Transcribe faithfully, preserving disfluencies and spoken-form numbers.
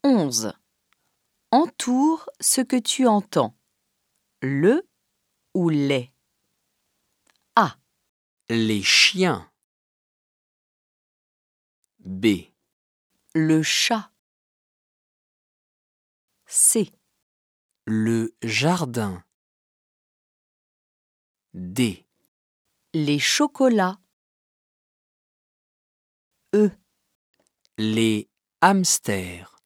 onze. Entoure ce que tu entends. Le ou les. A. Les chiens. B. Le chat. C. Le jardin. D. Les chocolats. E. Les hamsters.